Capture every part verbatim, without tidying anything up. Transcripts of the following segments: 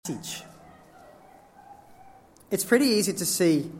Teach. It's pretty easy to see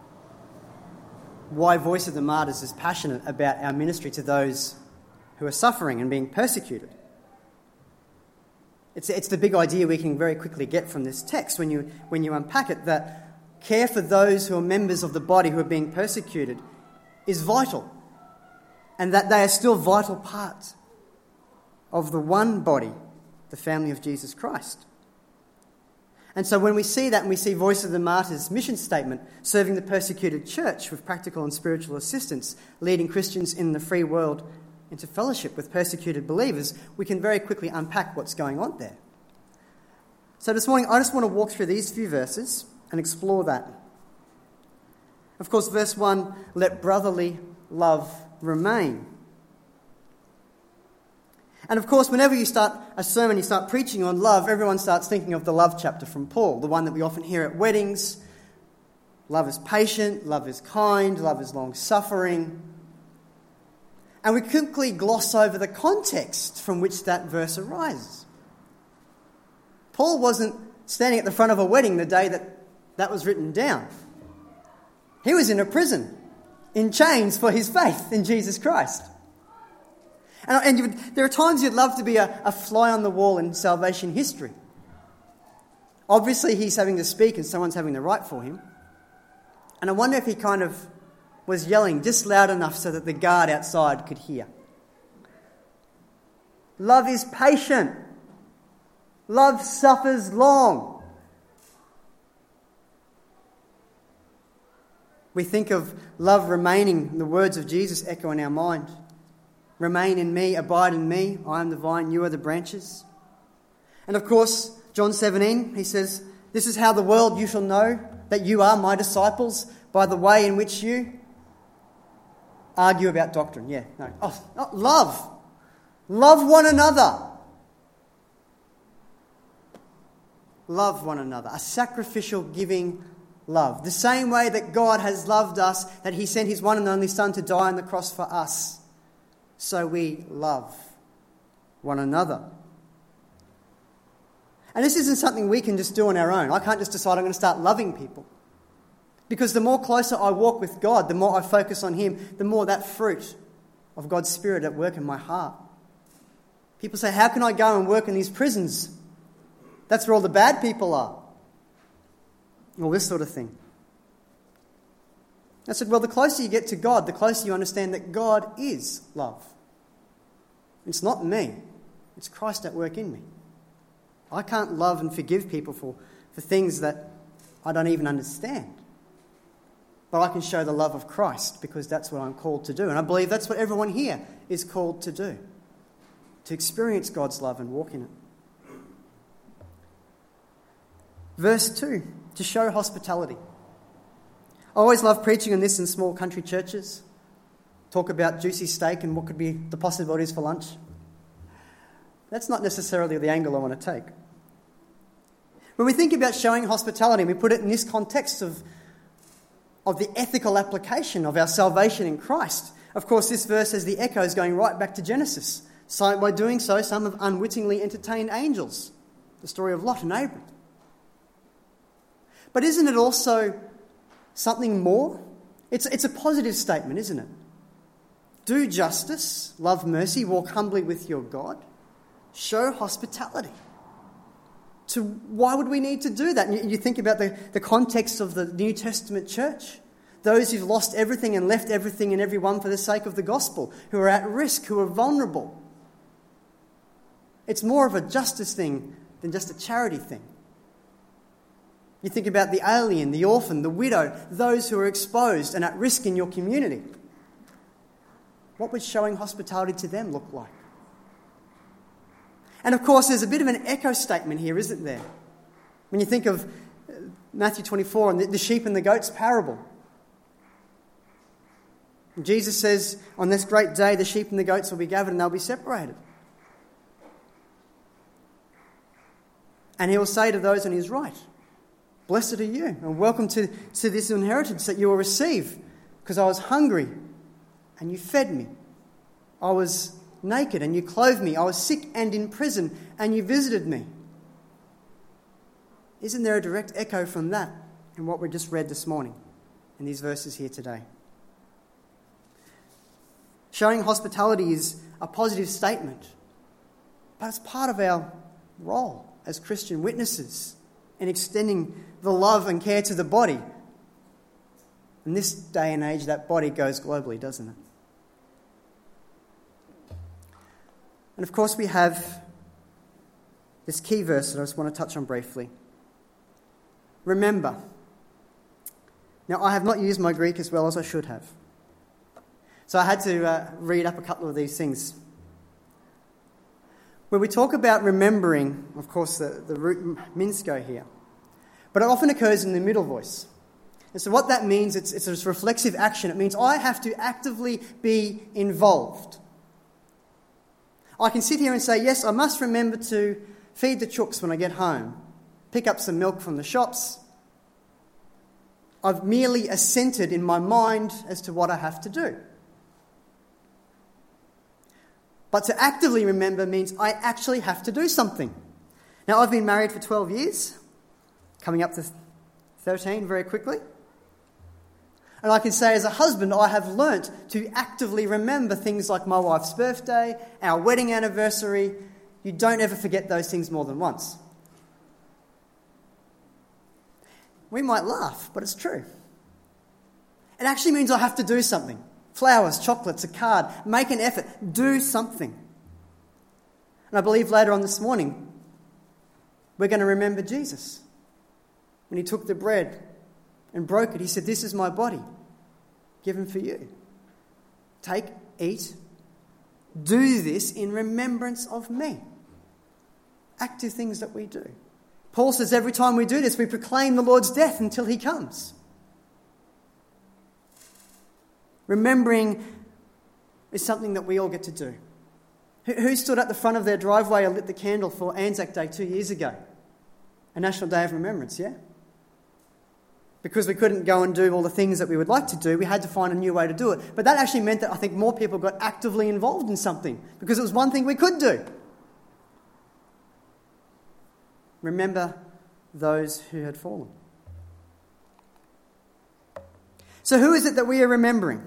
why Voice of the Martyrs is passionate about our ministry to those who are suffering and being persecuted. It's, it's the big idea we can very quickly get from this text when you, when you unpack it, that care for those who are members of the body who are being persecuted is vital, and that they are still vital parts of the one body, the family of Jesus Christ. And so when we see that and we see Voice of the Martyrs' mission statement, serving the persecuted church with practical and spiritual assistance, leading Christians in the free world into fellowship with persecuted believers, we can very quickly unpack what's going on there. So this morning, I just want to walk through these few verses and explore that. Of course, verse one, let brotherly love remain. And of course, whenever you start a sermon, you start preaching on love, everyone starts thinking of the love chapter from Paul, the one that we often hear at weddings. Love is patient, love is kind, love is long-suffering. And we quickly gloss over the context from which that verse arises. Paul wasn't standing at the front of a wedding the day that that was written down. He was in a prison, in chains for his faith in Jesus Christ. And, and you would, there are times you'd love to be a, a fly on the wall in salvation history. Obviously, he's having to speak and someone's having to write for him. And I wonder if he kind of was yelling just loud enough so that the guard outside could hear. Love is patient. Love suffers long. We think of love remaining, the words of Jesus echo in our mind. Remain in me, abide in me, I am the vine, you are the branches. And of course, John seventeen, he says, this is how the world you shall know that you are my disciples, by the way in which you argue about doctrine. Yeah, no. Oh, oh, love. Love one another. Love one another. A sacrificial giving love. The same way that God has loved us, that he sent his one and only Son to die on the cross for us. So we love one another. And this isn't something we can just do on our own. I can't just decide I'm going to start loving people. Because the more closer I walk with God, the more I focus on him, the more that fruit of God's Spirit at work in my heart. People say, how can I go and work in these prisons? That's where all the bad people are. All this sort of thing. I said, well, the closer you get to God, the closer you understand that God is love. It's not me. It's Christ at work in me. I can't love and forgive people for, for things that I don't even understand. But I can show the love of Christ because that's what I'm called to do. And I believe that's what everyone here is called to do. To experience God's love and walk in it. Verse two, to show hospitality. I always love preaching on this in small country churches. Talk about juicy steak and what could be the possibilities for lunch. That's not necessarily the angle I want to take. When we think about showing hospitality, we put it in this context of, of the ethical application of our salvation in Christ. Of course, this verse has the echoes going right back to Genesis. So by doing so, some have unwittingly entertained angels. The story of Lot and Abram. But isn't it also something more? It's, it's a positive statement, isn't it? Do justice, love mercy, walk humbly with your God, show hospitality. So why would we need to do that? And you, you think about the, the context of the New Testament church. Those who've lost everything and left everything and everyone for the sake of the gospel, who are at risk, who are vulnerable. It's more of a justice thing than just a charity thing. You think about the alien, the orphan, the widow, those who are exposed and at risk in your community. What would showing hospitality to them look like? And of course, there's a bit of an echo statement here, isn't there? When you think of Matthew twenty-four and the sheep and the goats parable. Jesus says, on this great day, the sheep and the goats will be gathered and they'll be separated. And he will say to those on his right, blessed are you, and welcome to, to this inheritance that you will receive, because I was hungry, and you fed me. I was naked, and you clothed me. I was sick and in prison, and you visited me. Isn't there a direct echo from that in what we just read this morning in these verses here today? Showing hospitality is a positive statement, but it's part of our role as Christian witnesses in extending the love and care to the body. In this day and age, that body goes globally, doesn't it? And of course, we have this key verse that I just want to touch on briefly. Remember. Now, I have not used my Greek as well as I should have. So I had to uh, read up a couple of these things. When we talk about remembering, of course, the, the root minsko here, but it often occurs in the middle voice. And so what that means, it's, it's a reflexive action. It means I have to actively be involved. I can sit here and say, yes, I must remember to feed the chooks when I get home, pick up some milk from the shops. I've merely assented in my mind as to what I have to do. But to actively remember means I actually have to do something. Now, I've been married for twelve years, coming up to thirteen very quickly. And I can say as a husband, I have learnt to actively remember things like my wife's birthday, our wedding anniversary. You don't ever forget those things more than once. We might laugh, but it's true. It actually means I have to do something. Flowers, chocolates, a card, make an effort, do something. And I believe later on this morning, we're going to remember Jesus. When he took the bread and broke it, he said, "This is my body, given for you. Take, eat, do this in remembrance of me." Active things that we do. Paul says every time we do this, we proclaim the Lord's death until he comes. Remembering is something that we all get to do. Who, who stood at the front of their driveway and lit the candle for Anzac Day two years ago? A National Day of Remembrance, yeah? Because we couldn't go and do all the things that we would like to do, we had to find a new way to do it. But that actually meant that I think more people got actively involved in something because it was one thing we could do. Remember those who had fallen. So who is it that we are remembering?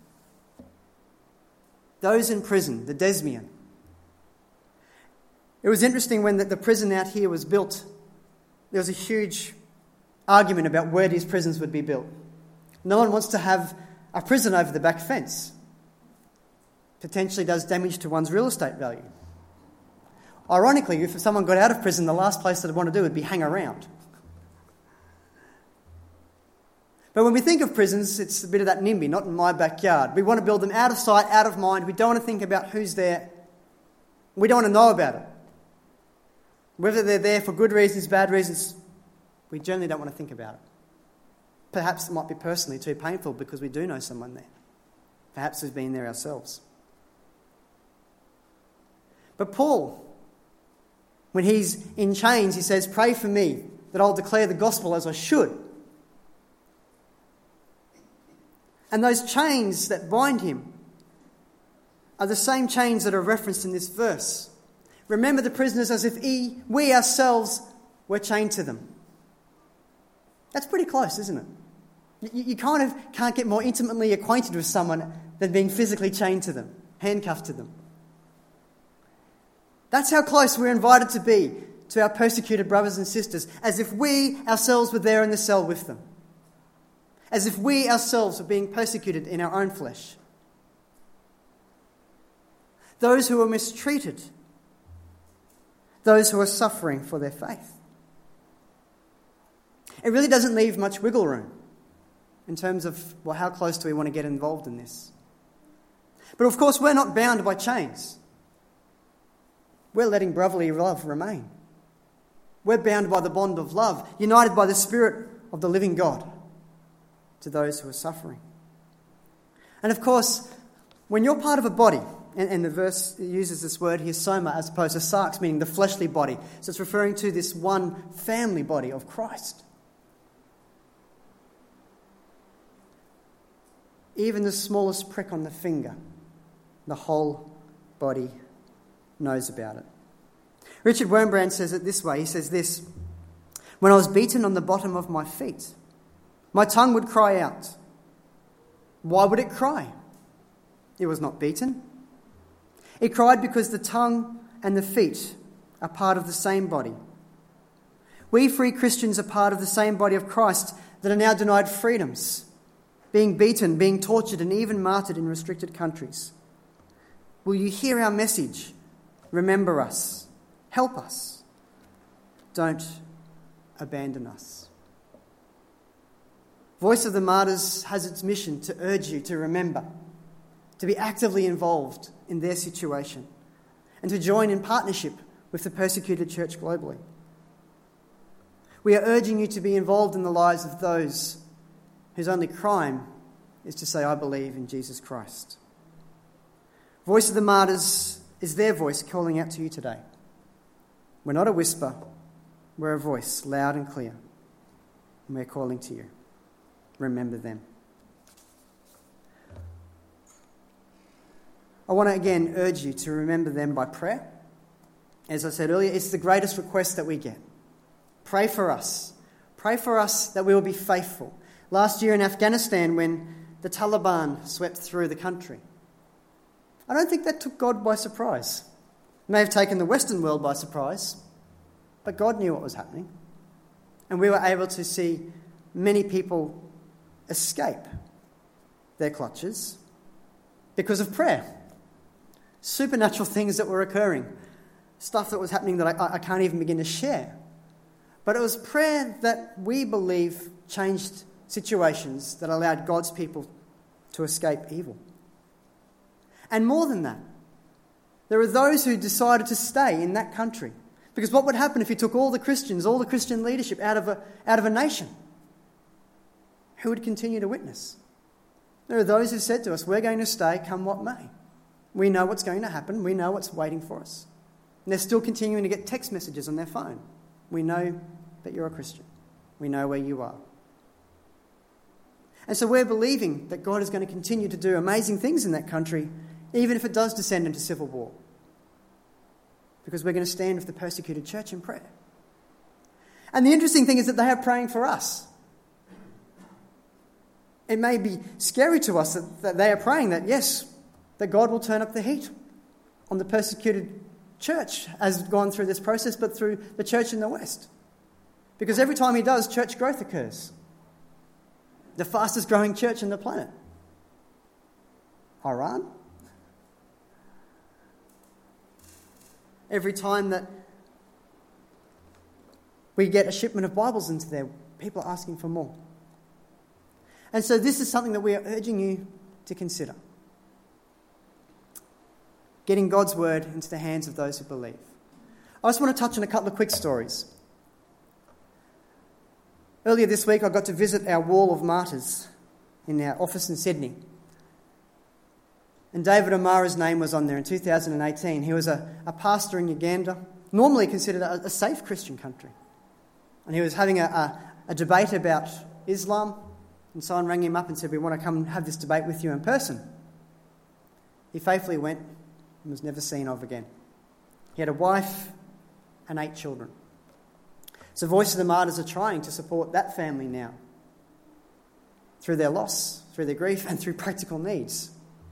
Those in prison, the Desmian. It was interesting when the, the prison out here was built, there was a huge argument about where these prisons would be built. No one wants to have a prison over the back fence. Potentially does damage to one's real estate value. Ironically, if someone got out of prison, the last place that they'd want to do would be hang around. But when we think of prisons, it's a bit of that NIMBY, not in my backyard. We want to build them out of sight, out of mind. We don't want to think about who's there. We don't want to know about it. Whether they're there for good reasons, bad reasons, we generally don't want to think about it. Perhaps it might be personally too painful because we do know someone there. Perhaps we've been there ourselves. But Paul, when he's in chains, he says, "Pray for me that I'll declare the gospel as I should." And those chains that bind him are the same chains that are referenced in this verse. Remember the prisoners as if he, we ourselves were chained to them. That's pretty close, isn't it? You, you kind of can't get more intimately acquainted with someone than being physically chained to them, handcuffed to them. That's how close we're invited to be to our persecuted brothers and sisters, as if we ourselves were there in the cell with them. As if we ourselves were being persecuted in our own flesh. Those who are mistreated. Those who are suffering for their faith. It really doesn't leave much wiggle room in terms of, well, how close do we want to get involved in this? But of course, we're not bound by chains. We're letting brotherly love remain. We're bound by the bond of love, united by the Spirit of the living God to those who are suffering. And of course, when you're part of a body, and, and the verse uses this word here, soma, as opposed to sarx, meaning the fleshly body. So it's referring to this one family body of Christ. Even the smallest prick on the finger, the whole body knows about it. Richard Wurmbrand says it this way. He says this: when I was beaten on the bottom of my feet. My tongue would cry out. Why would it cry? It was not beaten. It cried because the tongue and the feet are part of the same body. We free Christians are part of the same body of Christ that are now denied freedoms, being beaten, being tortured, and even martyred in restricted countries. Will you hear our message? Remember us. Help us. Don't abandon us. Voice of the Martyrs has its mission to urge you to remember, to be actively involved in their situation, and to join in partnership with the persecuted church globally. We are urging you to be involved in the lives of those whose only crime is to say, I believe in Jesus Christ. Voice of the Martyrs is their voice calling out to you today. We're not a whisper, we're a voice, loud and clear, and we're calling to you. Remember them. I want to again urge you to remember them by prayer. As I said earlier, it's the greatest request that we get. Pray for us. Pray for us that we will be faithful. Last year in Afghanistan, when the Taliban swept through the country, I don't think that took God by surprise. It may have taken the Western world by surprise, but God knew what was happening. And we were able to see many people escape their clutches because of prayer. Supernatural things that were occurring. Stuff that was happening that I, I can't even begin to share. But it was prayer that we believe changed situations that allowed God's people to escape evil. And more than that, there are those who decided to stay in that country. Because what would happen if you took all the Christians, all the Christian leadership out of a, out of a nation? Who would continue to witness? There are those who said to us, we're going to stay come what may. We know what's going to happen. We know what's waiting for us. And they're still continuing to get text messages on their phone. We know that you're a Christian. We know where you are. And so we're believing that God is going to continue to do amazing things in that country, even if it does descend into civil war. Because we're going to stand with the persecuted church in prayer. And the interesting thing is that they are praying for us. It may be scary to us that, that they are praying that, yes, that God will turn up the heat on the persecuted church as gone through this process, but through the church in the West. Because every time he does, church growth occurs. The fastest growing church on the planet. Iran. Every time that we get a shipment of Bibles into there, people are asking for more. And so this is something that we are urging you to consider. Getting God's word into the hands of those who believe. I just want to touch on a couple of quick stories. Earlier this week, I got to visit our Wall of Martyrs in our office in Sydney. And David Amara's name was on there in two thousand eighteen. He was a, a pastor in Uganda, normally considered a, a safe Christian country. And he was having a, a, a debate about Islam, and someone rang him up and said, we want to come and have this debate with you in person. He faithfully went and was never seen of again. He had a wife and eight children. So Voice of the Martyrs are trying to support that family now through their loss, through their grief, and through practical needs.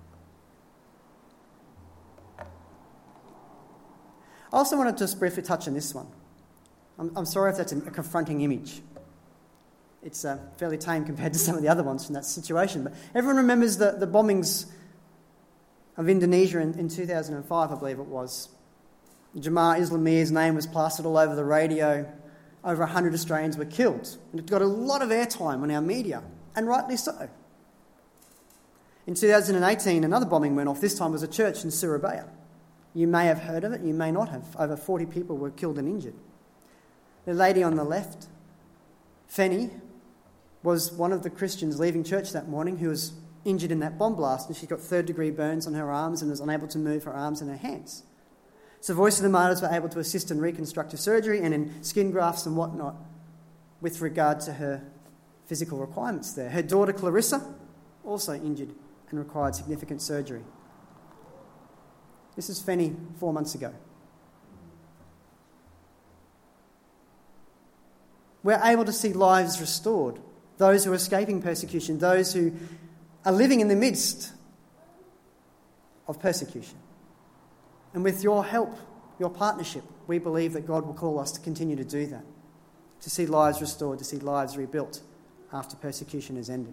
I also want to just briefly touch on this one. I'm, I'm sorry if that's a, a confronting image. It's uh, fairly tame compared to some of the other ones from that situation. But everyone remembers the, the bombings of Indonesia in, in two thousand five, I believe it was. Jemaah Islamia's name was plastered all over the radio. Over one hundred Australians were killed. And it got a lot of airtime on our media, and rightly so. In two thousand eighteen, another bombing went off. This time was a church in Surabaya. You may have heard of it, you may not have. Over forty people were killed and injured. The lady on the left, Feni, was one of the Christians leaving church that morning who was injured in that bomb blast, and she got third-degree burns on her arms and was unable to move her arms and her hands. So Voice of the Martyrs were able to assist in reconstructive surgery and in skin grafts and whatnot with regard to her physical requirements there. Her daughter Clarissa, also injured and required significant surgery. This is Feni four months ago. we're able to see lives restored, those who are escaping persecution, those who are living in the midst of persecution. And with your help, your partnership, we believe that God will call us to continue to do that, to see lives restored, to see lives rebuilt after persecution has ended.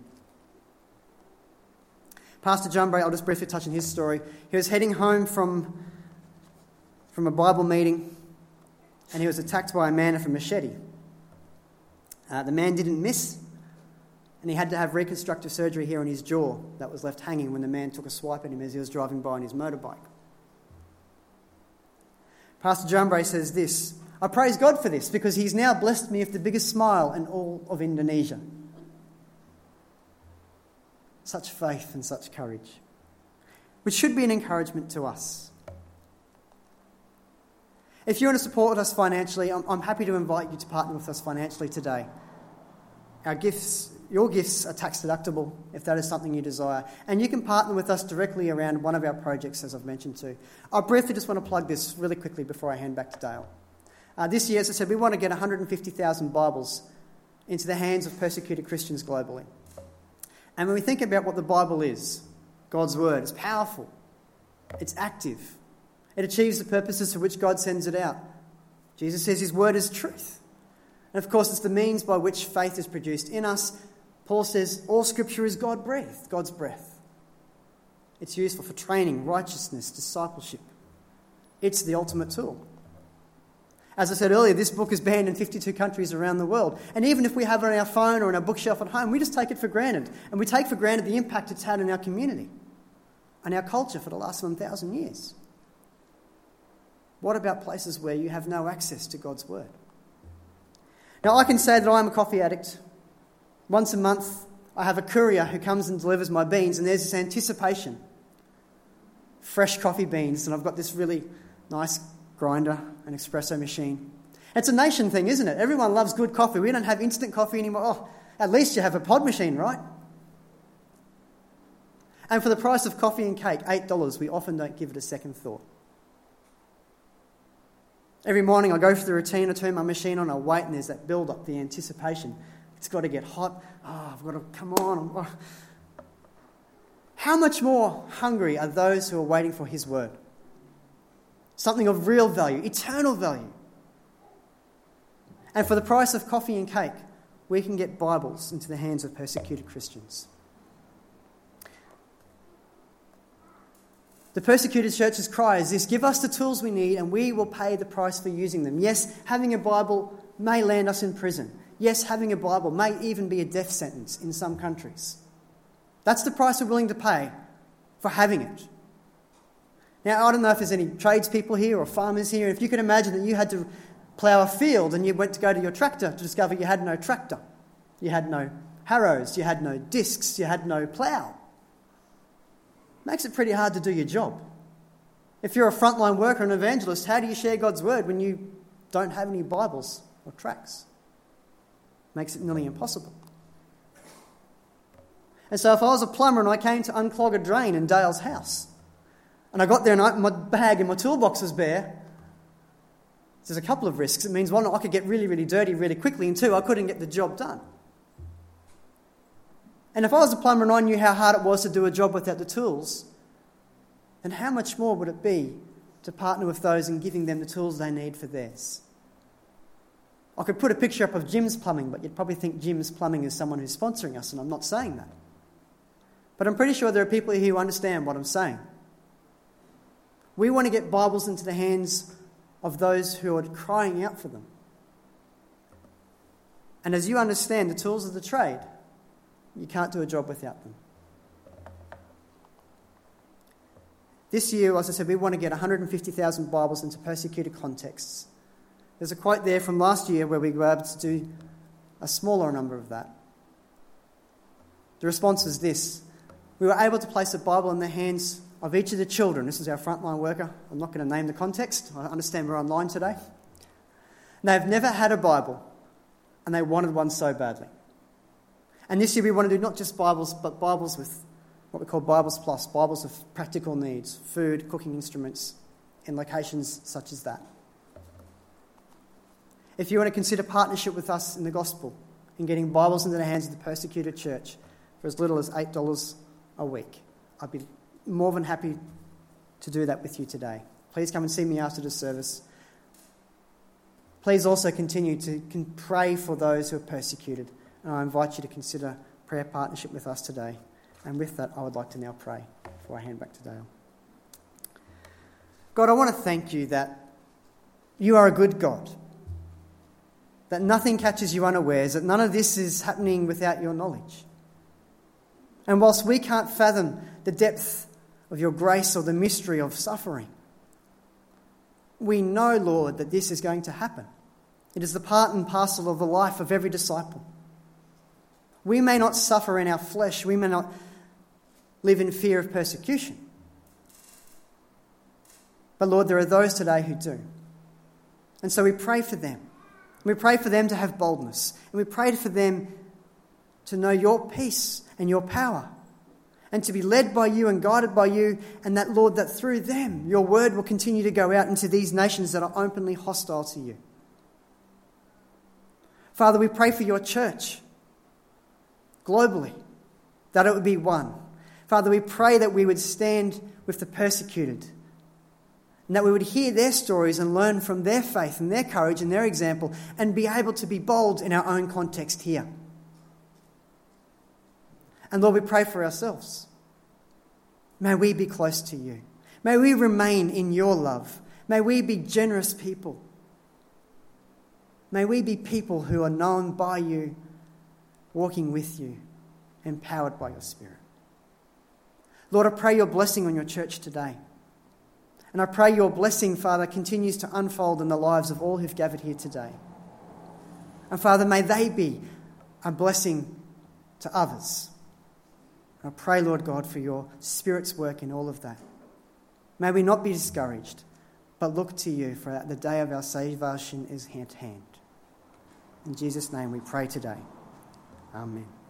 Pastor John Bray, I'll just briefly touch on his story. He was heading home from, from a Bible meeting, and he was attacked by a man with a machete. Uh, the man didn't miss, and he had to have reconstructive surgery here on his jaw that was left hanging when the man took a swipe at him as he was driving by on his motorbike. Pastor John Bray says this, "I praise God for this because he's now blessed me with the biggest smile in all of Indonesia." Such faith and such courage, which should be an encouragement to us. If you want to support us financially, I'm, I'm happy to invite you to partner with us financially today. Our gifts, your gifts are tax deductible if that is something you desire. And you can partner with us directly around one of our projects, as I've mentioned too. I briefly just want to plug this really quickly before I hand back to Dale. Uh, this year, as I said, we want to get one hundred fifty thousand Bibles into the hands of persecuted Christians globally. And when we think about what the Bible is, God's word, it's powerful, it's active, it achieves the purposes for which God sends it out. Jesus says his word is truth. And of course, it's the means by which faith is produced in us. Paul says all scripture is God-breathed, God's breath. It's useful for training, righteousness, discipleship. It's the ultimate tool. As I said earlier, this book is banned in fifty-two countries around the world. And even if we have it on our phone or on our bookshelf at home, we just take it for granted. And we take for granted the impact it's had in our community and our culture for the last one thousand years. What about places where you have no access to God's word? Now, I can say that I'm a coffee addict. Once a month, I have a courier who comes and delivers my beans, and there's this anticipation. Fresh coffee beans, and I've got this really nice grinder, an espresso machine. It's a nation thing, isn't it? Everyone loves good coffee. We don't have instant coffee anymore. Oh, at least you have a pod machine, right? And for the price of coffee and cake, eight dollars, we often don't give it a second thought. Every morning I go through the routine, I turn my machine on, I wait, and there's that build-up, the anticipation. It's got to get hot. Oh, I've got to, come on. Oh. How much more hungry are those who are waiting for his word? Something of real value, eternal value. And for the price of coffee and cake, we can get Bibles into the hands of persecuted Christians. The persecuted church's cry is this: give us the tools we need and we will pay the price for using them. Yes, having a Bible may land us in prison. Yes, having a Bible may even be a death sentence in some countries. That's the price we're willing to pay for having it. Now, I don't know if there's any tradespeople here or farmers here. If you could imagine that you had to plough a field and you went to go to your tractor to discover you had no tractor. You had no harrows, you had no discs, you had no plough. Makes it pretty hard to do your job. If you're a frontline worker and evangelist, how do you share God's word when you don't have any Bibles or tracts? Makes it nearly impossible. And so if I was a plumber and I came to unclog a drain in Dale's house, and I got there and I, my bag and my toolbox was bare, there's a couple of risks. It means, one, I could get really, really dirty really quickly, and two, I couldn't get the job done. And if I was a plumber and I knew how hard it was to do a job without the tools, then how much more would it be to partner with those in giving them the tools they need for theirs? I could put a picture up of Jim's Plumbing, but you'd probably think Jim's Plumbing is someone who's sponsoring us, and I'm not saying that. But I'm pretty sure there are people here who understand what I'm saying. We want to get Bibles into the hands of those who are crying out for them. And as you understand the tools of the trade, you can't do a job without them. This year, as I said, we want to get one hundred fifty thousand Bibles into persecuted contexts. There's a quote there from last year where we were able to do a smaller number of that. The response was this: we were able to place a Bible in the hands of each of the children. This is our frontline worker. I'm not going to name the context. I understand we're online today. And they've never had a Bible, and they wanted one so badly. And this year we want to do not just Bibles, but Bibles with what we call Bibles Plus, Bibles of practical needs, food, cooking instruments, in locations such as that. If you want to consider partnership with us in the gospel, in getting Bibles into the hands of the persecuted church for as little as eight dollars a week, I'd be more than happy to do that with you today. Please come and see me after the service. Please also continue to pray for those who are persecuted. And I invite you to consider prayer partnership with us today. And with that, I would like to now pray before I hand back to Dale. God, I want to thank you that you are a good God, that nothing catches you unawares, that none of this is happening without your knowledge. And whilst we can't fathom the depth of your grace or the mystery of suffering, we know, Lord, that this is going to happen. It is the part and parcel of the life of every disciple. We may not suffer in our flesh, we may not live in fear of persecution. But Lord, there are those today who do. And so we pray for them. We pray for them to have boldness. And we pray for them to know your peace and your power, and to be led by you and guided by you, and that, Lord, that through them your word will continue to go out into these nations that are openly hostile to you. Father, we pray for your church globally, that it would be one. Father, we pray that we would stand with the persecuted, and that we would hear their stories and learn from their faith and their courage and their example, and be able to be bold in our own context here. And Lord, we pray for ourselves. May we be close to you. May we remain in your love. May we be generous people. May we be people who are known by you, walking with you, empowered by your Spirit. Lord, I pray your blessing on your church today. And I pray your blessing, Father, continues to unfold in the lives of all who've gathered here today. And Father, may they be a blessing to others. I pray, Lord God, for your Spirit's work in all of that. May we not be discouraged, but look to you, for the day of our salvation is at hand. In Jesus' name we pray today. Amen.